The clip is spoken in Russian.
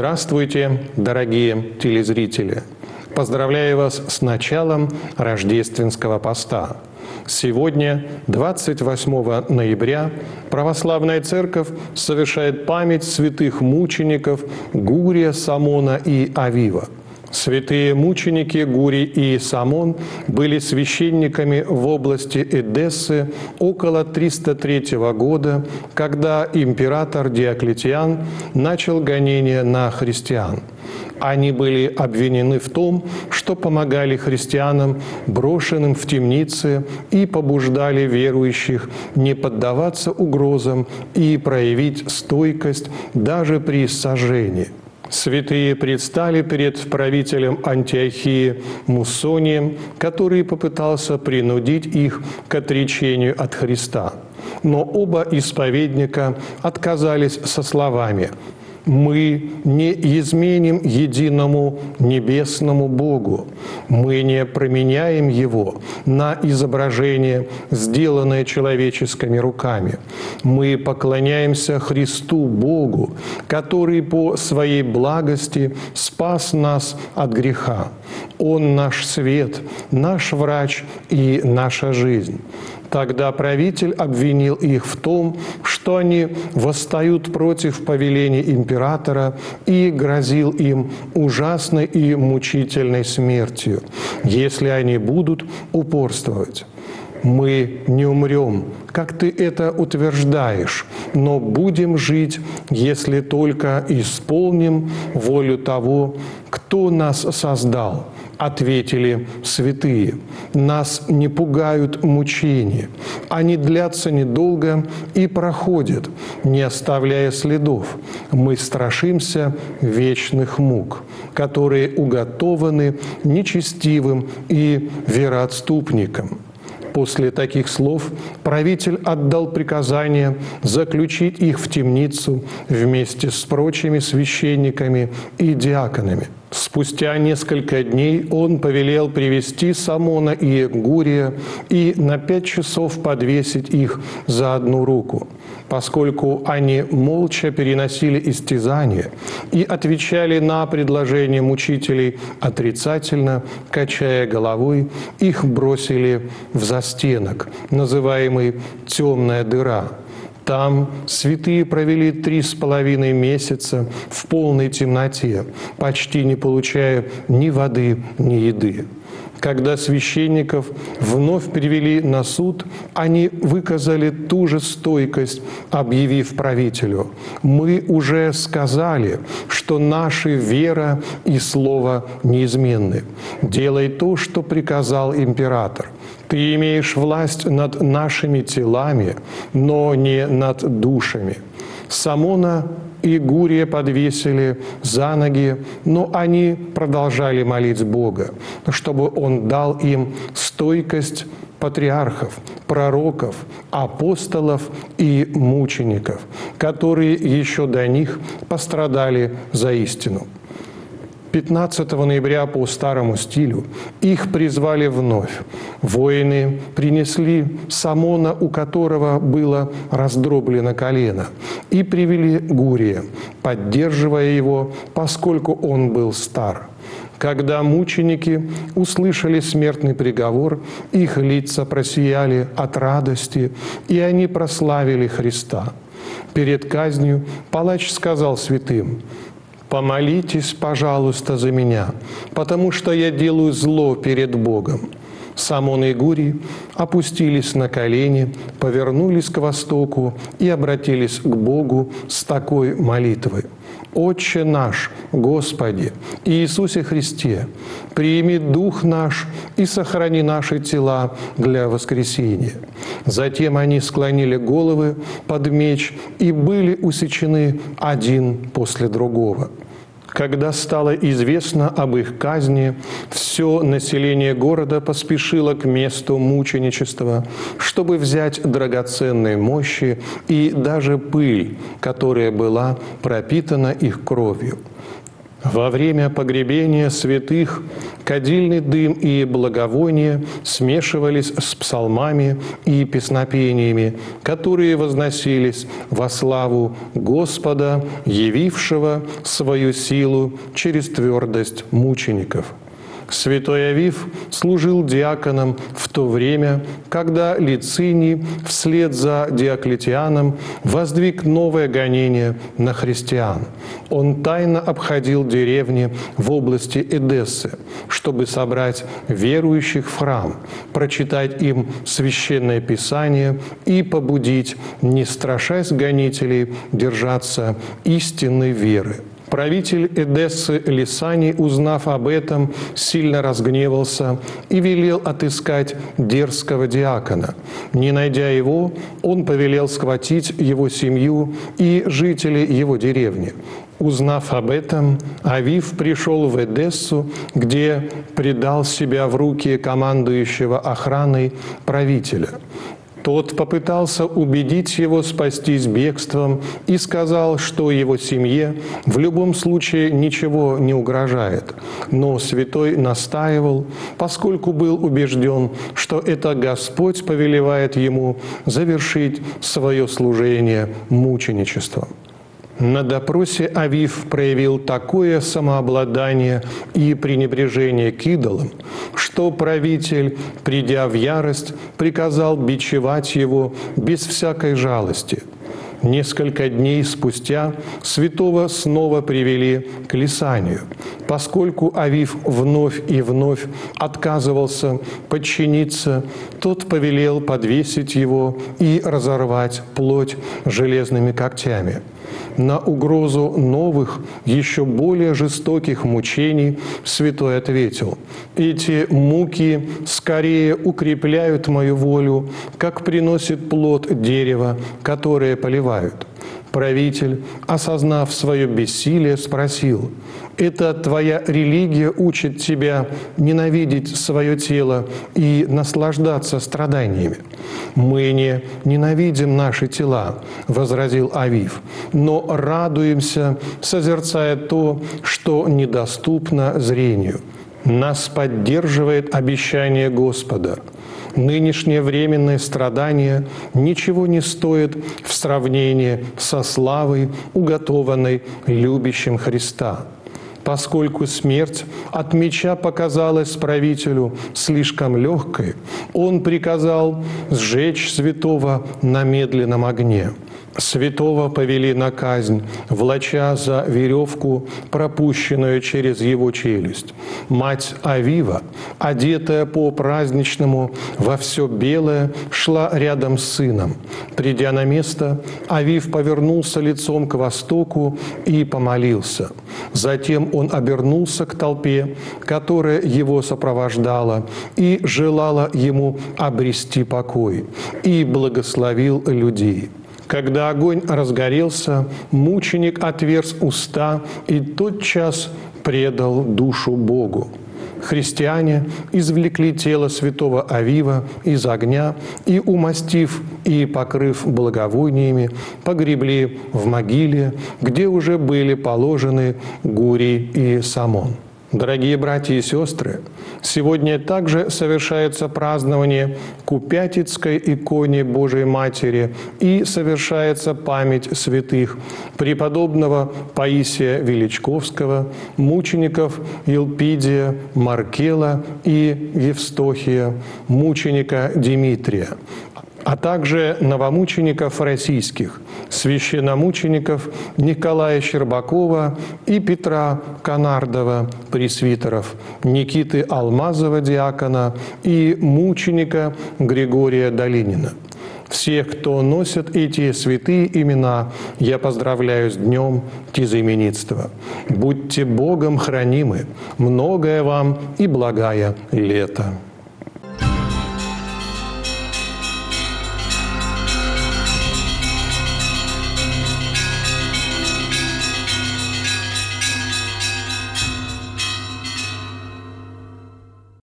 Здравствуйте, дорогие телезрители! Поздравляю вас с началом рождественского поста. Сегодня, 28 ноября, Православная Церковь совершает память святых мучеников Гурия, Самона и Авива. Святые мученики Гурий и Самон были священниками в области Эдессы около 303 года, когда император Диоклетиан начал гонения на христиан. Они были обвинены в том, что помогали христианам, брошенным в темницы, и побуждали верующих не поддаваться угрозам и проявить стойкость даже при сожжении. Святые предстали перед правителем Антиохии Мусонием, который попытался принудить их к отречению от Христа. Но оба исповедника отказались со словами: «Мы не изменим единому небесному Богу, мы не променяем Его на изображение, сделанное человеческими руками. Мы поклоняемся Христу Богу, который по Своей благости спас нас от греха. Он наш свет, наш врач и наша жизнь». Тогда правитель обвинил их в том, что они восстают против повеления императора, и грозил им ужасной и мучительной смертью, если они будут упорствовать. «Мы не умрем, как ты это утверждаешь, но будем жить, если только исполним волю того, кто нас создал», — ответили святые. «Нас не пугают мучения. Они длятся недолго и проходят, не оставляя следов. Мы страшимся вечных мук, которые уготованы нечестивым и вероотступникам». После таких слов правитель отдал приказание заключить их в темницу вместе с прочими священниками и диаконами. Спустя несколько дней он повелел привести Самона и Гурия и на 5 часов подвесить их за одну руку, поскольку они молча переносили истязания и отвечали на предложения мучителей отрицательно, качая головой, их бросили в застенок, называемый «темная дыра». Там святые провели 3,5 месяца в полной темноте, почти не получая ни воды, ни еды. Когда священников вновь привели на суд, они выказали ту же стойкость, объявив правителю: «Мы уже сказали, что наша вера и слово неизменны. Делай то, что приказал император. Ты имеешь власть над нашими телами, но не над душами». Самона и Гурия подвесили за ноги, но они продолжали молить Бога, чтобы Он дал им стойкость патриархов, пророков, апостолов и мучеников, которые еще до них пострадали за истину. 15 ноября по старому стилю их призвали вновь. Воины принесли Самона, у которого было раздроблено колено, и привели Гурия, поддерживая его, поскольку он был стар. Когда мученики услышали смертный приговор, их лица просияли от радости, и они прославили Христа. Перед казнью палач сказал святым: «Помолитесь, пожалуйста, за меня, потому что я делаю зло перед Богом». Самон и Гурий опустились на колени, повернулись к востоку и обратились к Богу с такой молитвой: «Отче наш, Господи, Иисусе Христе, прими дух наш и сохрани наши тела для воскресения». Затем они склонили головы под меч и были усечены один после другого. Когда стало известно об их казни, все население города поспешило к месту мученичества, чтобы взять драгоценные мощи и даже пыль, которая была пропитана их кровью. Во время погребения святых кадильный дым и благовоние смешивались с псалмами и песнопениями, которые возносились во славу Господа, явившего свою силу через твердость мучеников. Святой Авив служил диаконом в то время, когда Лициний вслед за Диоклетианом воздвиг новое гонение на христиан. Он тайно обходил деревни в области Эдессы, чтобы собрать верующих в храм, прочитать им Священное Писание и побудить, не страшась гонителей, держаться истинной веры. Правитель Эдессы Лисаний, узнав об этом, сильно разгневался и велел отыскать дерзкого диакона. Не найдя его, он повелел схватить его семью и жителей его деревни. Узнав об этом, Авив пришел в Эдессу, где предал себя в руки командующего охраной правителя. Тот попытался убедить его спастись бегством и сказал, что его семье в любом случае ничего не угрожает. Но святой настаивал, поскольку был убежден, что это Господь повелевает ему завершить свое служение мученичеством. На допросе Авив проявил такое самообладание и пренебрежение к идолам, что правитель, придя в ярость, приказал бичевать его без всякой жалости. Несколько дней спустя святого снова привели к Лисанию. Поскольку Авив вновь и вновь отказывался подчиниться, тот повелел подвесить его и разорвать плоть железными когтями. На угрозу новых, еще более жестоких мучений святой ответил: «Эти муки скорее укрепляют мою волю, как приносит плод дерева, которое поливают». Правитель, осознав свое бессилие, спросил: «Это твоя религия учит тебя ненавидеть свое тело и наслаждаться страданиями?» «Мы не ненавидим наши тела», — возразил Авив, «но радуемся, созерцая то, что недоступно зрению. Нас поддерживает обещание Господа. Нынешнее временное страдание ничего не стоит в сравнении со славой, уготованной любящим Христа. Поскольку смерть от меча показалась правителю слишком легкой, он приказал сжечь святого на медленном огне. Святого повели на казнь, влача за веревку, пропущенную через его челюсть. Мать Авива, одетая по-праздничному во все белое, шла рядом с сыном. Придя на место, Авив повернулся лицом к востоку и помолился. Затем он обернулся к толпе, которая его сопровождала и желала ему обрести покой, и благословил людей. Когда огонь разгорелся, мученик отверз уста и тотчас предал душу Богу. Христиане извлекли тело святого Авива из огня и, умастив и покрыв благовониями, погребли в могиле, где уже были положены Гурий и Самон. Дорогие братья и сестры, сегодня также совершается празднование Купятицкой иконе Божией Матери и совершается память святых преподобного Паисия Величковского, мучеников Елпидия, Маркела и Евстохия, мученика Димитрия, а также новомучеников российских, священномучеников Николая Щербакова и Петра Канардова, пресвитеров, Никиты Алмазова, диакона, и мученика Григория Долинина. Всех, кто носит эти святые имена, я поздравляю с днем тезаименитства. Будьте Богом хранимы, многое вам и благая лето.